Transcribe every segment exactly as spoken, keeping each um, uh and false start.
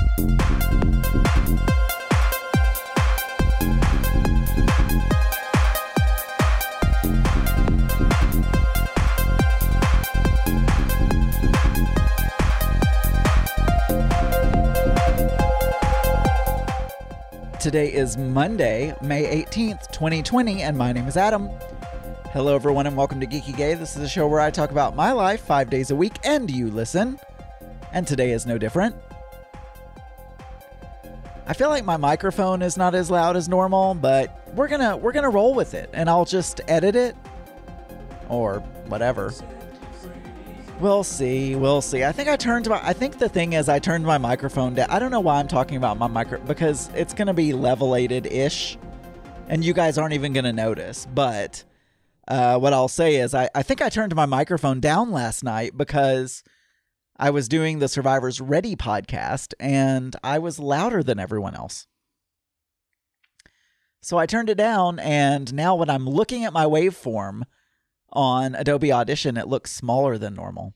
Today is Monday, May eighteenth, twenty twenty, and my name is Adam. Hello, everyone, and welcome to Geeky Gay. This is a show where I talk about my life five days a week, and you listen. And today is no different. I feel like my microphone is not as loud as normal, but we're gonna we're gonna roll with it, and I'll just edit it or whatever. We'll see. We'll see. I think I turned my, I think the thing is I turned my microphone down. I don't know why I'm talking about my micro, because it's going to be levelated-ish, and you guys aren't even going to notice. But uh, what I'll say is I, I think I turned my microphone down last night because I was doing the Survivors Ready podcast, and I was louder than everyone else. So I turned it down, and now when I'm looking at my waveform on Adobe Audition, it looks smaller than normal.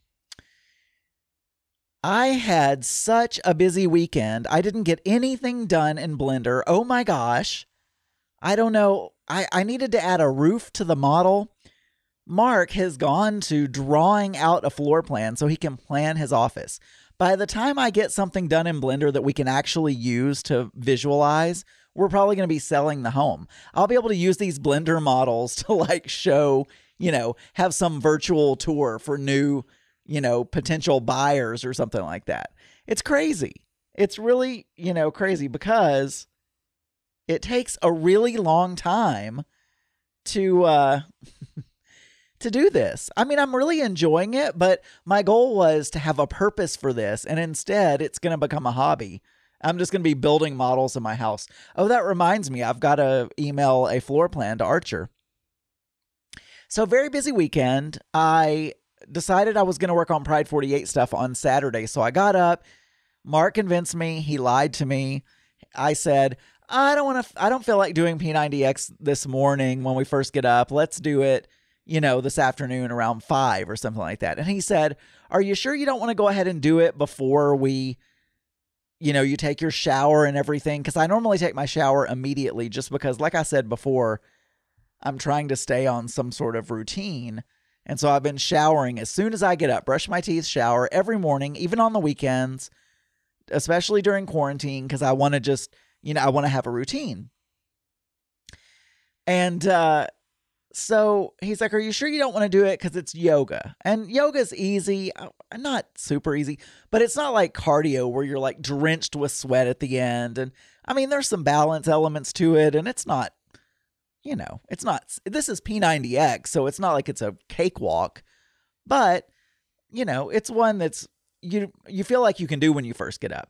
I had such a busy weekend. I didn't get anything done in Blender. Oh my gosh. I don't know. I, I needed to add a roof to the model. Mark has gone to drawing out a floor plan so he can plan his office. By the time I get something done in Blender that we can actually use to visualize, we're probably going to be selling the home. I'll be able to use these Blender models to like show, you know, have some virtual tour for new, you know, potential buyers or something like that. It's crazy. It's really, you know, crazy because it takes a really long time to, uh, to do this. I mean, I'm really enjoying it, but my goal was to have a purpose for this. And instead it's going to become a hobby. I'm just going to be building models in my house. Oh, that reminds me, I've got to email a floor plan to Archer. So very busy weekend. I decided I was going to work on Pride forty-eight stuff on Saturday. So I got up. Mark convinced me. He lied to me. I said, I don't want to, I don't feel like doing P ninety X this morning when we first get up. Let's do it, you know, this afternoon around five or something like that. And he said, are you sure you don't want to go ahead and do it before we, you know, you take your shower and everything? Because I normally take my shower immediately just because, like I said before, I'm trying to stay on some sort of routine. And so I've been showering as soon as I get up, brush my teeth, shower every morning, even on the weekends, especially during quarantine, because I want to just, you know, I want to have a routine. And uh, so he's like, are you sure you don't want to do it? Because it's yoga. And yoga's easy. Not super easy, but it's not like cardio where you're like drenched with sweat at the end. And I mean, there's some balance elements to it, and it's not, you know, it's not, this is P ninety X, so it's not like it's a cakewalk, but, you know, it's one that's, you you feel like you can do when you first get up.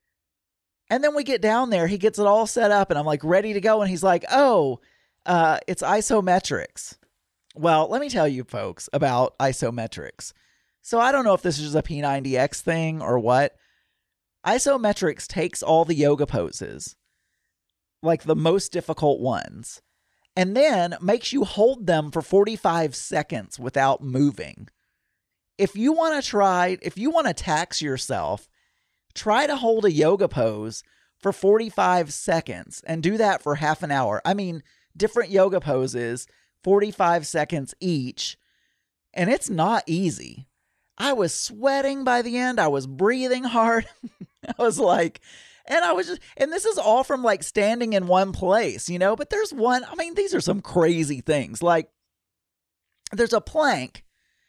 And then we get down there, he gets it all set up, and I'm like ready to go, and he's like, oh, uh, it's isometrics. Well, let me tell you folks about isometrics. So I don't know if this is a P ninety X thing or what. Isometrics takes all the yoga poses, like the most difficult ones, and then makes you hold them for forty-five seconds without moving. If you want to try, if you want to tax yourself, try to hold a yoga pose for forty-five seconds and do that for half an hour. I mean, different yoga poses, forty-five seconds each, and it's not easy. I was sweating by the end. I was breathing hard. I was like, and I was just, and this is all from like standing in one place, you know, but there's one, I mean, these are some crazy things. Like there's a plank,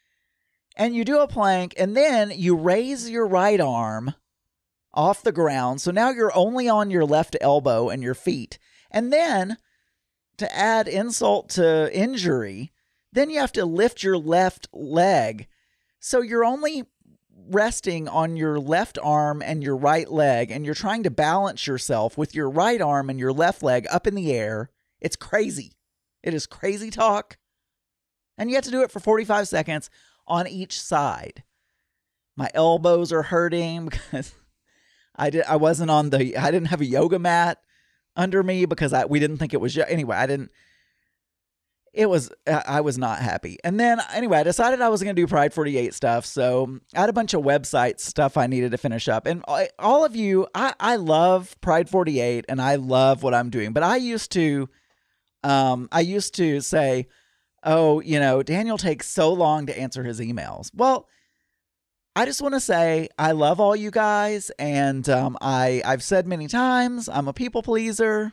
and you do a plank, and then you raise your right arm off the ground. So now you're only on your left elbow and your feet. And then to add insult to injury, then you have to lift your left leg. So you're only resting on your left arm and your right leg, and you're trying to balance yourself with your right arm and your left leg up in the air. It's crazy. It is crazy talk. And you have to do it for forty-five seconds on each side. My elbows are hurting because I did I wasn't on the I didn't have a yoga mat under me because I we didn't think it was anyway, I didn't it was, I was not happy. And then anyway, I decided I was going to do Pride forty-eight stuff. So I had a bunch of website stuff I needed to finish up. And all of you, I, I love Pride forty-eight and I love what I'm doing. But I used to, um, I used to say, oh, you know, Daniel takes so long to answer his emails. Well, I just want to say I love all you guys. And um, I, I've said many times, I'm a people pleaser.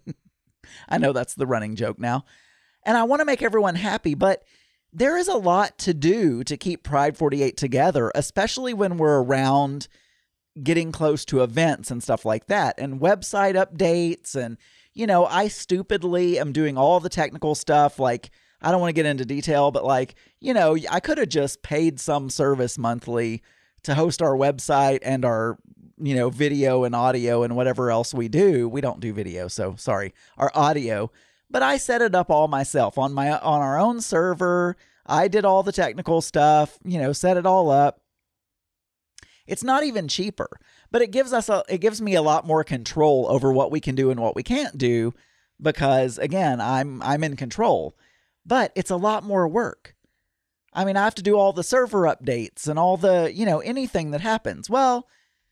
I know that's the running joke now. And I want to make everyone happy, but there is a lot to do to keep Pride forty-eight together, especially when we're around getting close to events and stuff like that, and website updates. And, you know, I stupidly am doing all the technical stuff. Like, I don't want to get into detail, but like, you know, I could have just paid some service monthly to host our website and our, you know, video and audio and whatever else we do. We don't do video, so sorry, our audio. But I set it up all myself on my on our own server. I did all the technical stuff, you know, set it all up. It's not even cheaper, but it gives us a, it gives me a lot more control over what we can do and what we can't do because again, I'm I'm in control. But it's a lot more work. I mean, I have to do all the server updates and all the, you know, anything that happens. Well,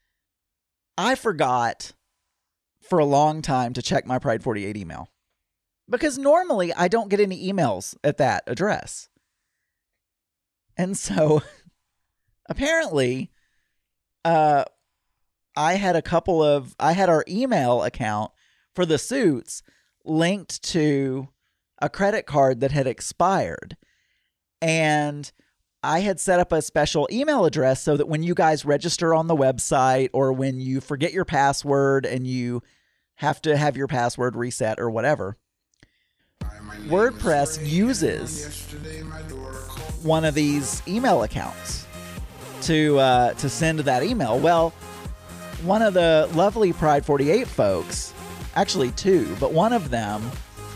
I forgot for a long time to check my Pride forty-eight email. Because normally I don't get any emails at that address. And so apparently uh, I had a couple of, I had our email account for the suits linked to a credit card that had expired. And I had set up a special email address so that when you guys register on the website or when you forget your password and you have to have your password reset or whatever, WordPress uses one of these email accounts to uh, to send that email. Well, one of the lovely Pride forty-eight folks, actually two, but one of them,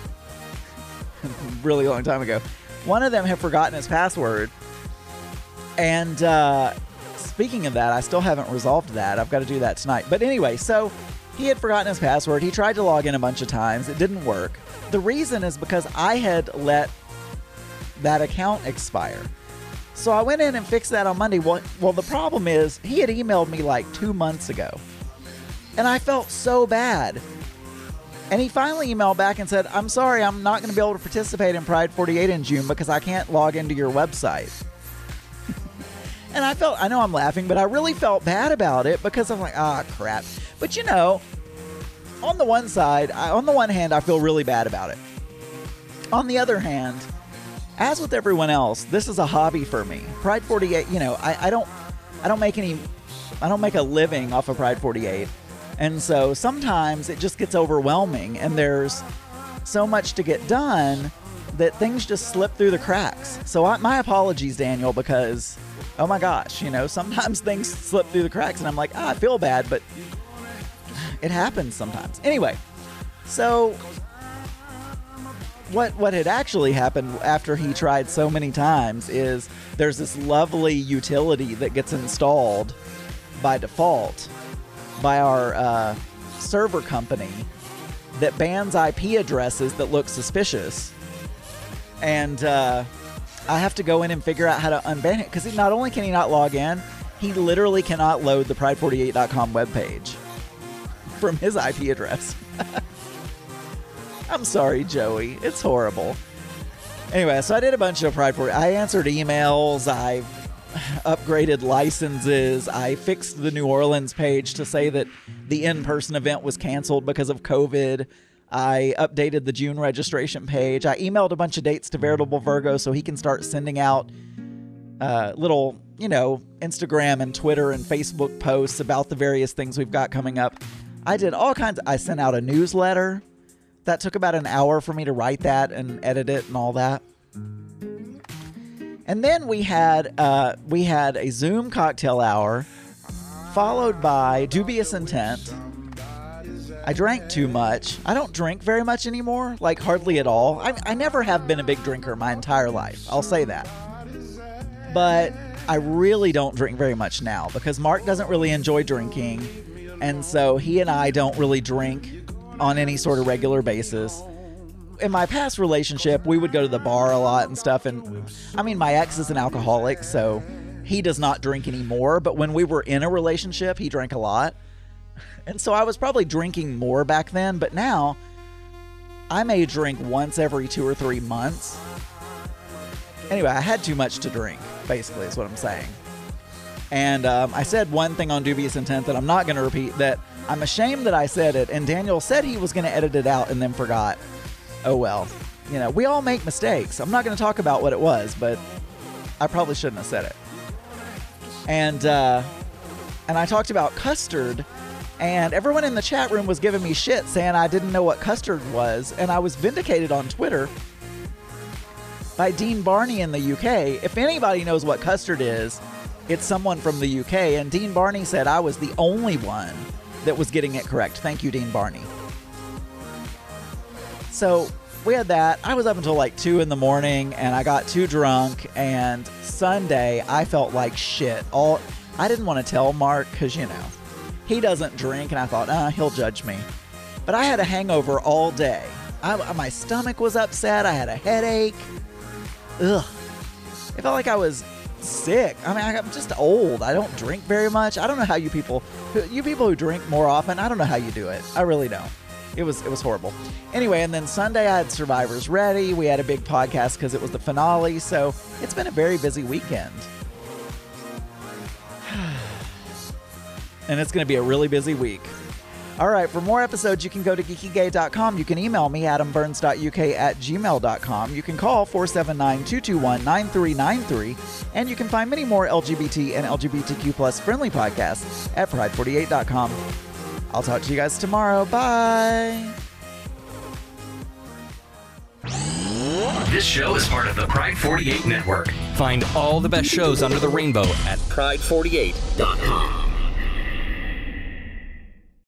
really long time ago, one of them had forgotten his password. And uh, speaking of that, I still haven't resolved that. I've got to do that tonight. But anyway, so he had forgotten his password. He tried to log in a bunch of times. It didn't work. The reason is because I had let that account expire. So I went in and fixed that on Monday. Well, well, the problem is he had emailed me like two months ago. And I felt so bad. And he finally emailed back and said, I'm sorry, I'm not going to be able to participate in Pride forty-eight in June because I can't log into your website. And I felt, I know I'm laughing, but I really felt bad about it because I'm like, ah, crap. But you know, on the one side, I, on the one hand, I feel really bad about it. On the other hand, as with everyone else, this is a hobby for me. Pride forty-eight, you know, I, I don't, I don't make any, I don't make a living off of Pride forty-eight. And so sometimes it just gets overwhelming and there's so much to get done that things just slip through the cracks. So I, my apologies, Daniel, because, oh my gosh, you know, sometimes things slip through the cracks and I'm like, ah, I feel bad, but it happens sometimes. Anyway, so what what had actually happened after he tried so many times is there's this lovely utility that gets installed by default by our uh, server company that bans I P addresses that look suspicious. And uh, I have to go in and figure out how to unban it because not only can he not log in, he literally cannot load the pride forty-eight dot com webpage from his I P address. I'm sorry, Joey. It's horrible. Anyway, so I did a bunch of Pride forty-eight. I answered emails. I upgraded licenses. I fixed the New Orleans page to say that the in-person event was canceled because of COVID. I updated the June registration page. I emailed a bunch of dates to Veritable Virgo so he can start sending out uh, little, you know, Instagram and Twitter and Facebook posts about the various things we've got coming up. I did all kinds of, I sent out a newsletter. That took about an hour for me to write that and edit it and all that. And then we had uh, we had a Zoom cocktail hour followed by Dubious Intent. I drank too much. I don't drink very much anymore, like hardly at all. I, I never have been a big drinker my entire life. I'll say that. But I really don't drink very much now because Mark doesn't really enjoy drinking. And so he and I don't really drink on any sort of regular basis. in my past relationship, we would go to the bar a lot and stuff. And I mean, my ex is an alcoholic, so he does not drink anymore. But when we were in a relationship, he drank a lot. And so I was probably drinking more back then. But now I may drink once every two or three months. Anyway, I had too much to drink, basically, is what I'm saying. And um, I said one thing on Dubious Intent that I'm not going to repeat, that I'm ashamed that I said it, and Daniel said he was going to edit it out and then forgot. Oh well. You know, we all make mistakes. I'm not going to talk about what it was, but I probably shouldn't have said it. And, uh, and I talked about custard, and everyone in the chat room was giving me shit, saying I didn't know what custard was, and I was vindicated on Twitter by Dean Barney in the U K. If anybody knows what custard is, it's someone from the U K, and Dean Barney said I was the only one that was getting it correct. Thank you, Dean Barney. So we had that. I was up until like two in the morning, and I got too drunk, and Sunday I felt like shit. All I didn't want to tell Mark because, you know, he doesn't drink, and I thought, ah, he'll judge me. But I had a hangover all day. I, my stomach was upset. I had a headache. Ugh. It felt like I was sick. I mean, I'm just old. I don't drink very much. I don't know how you people, you people who drink more often, I don't know how you do it. I really don't. It was, it was horrible. Anyway, and then Sunday I had Survivors ready. We had a big podcast because it was the finale. So it's been a very busy weekend. And it's going to be a really busy week. All right, for more episodes, you can go to geeky gay dot com. You can email me, adam burns dot u k at gmail dot com. You can call four seven nine, two two one, nine three nine three. And you can find many more L G B T and L G B T Q plus friendly podcasts at pride forty-eight dot com. I'll talk to you guys tomorrow. Bye. This show is part of the Pride forty-eight Network. Find all the best shows under the rainbow at pride forty-eight dot com.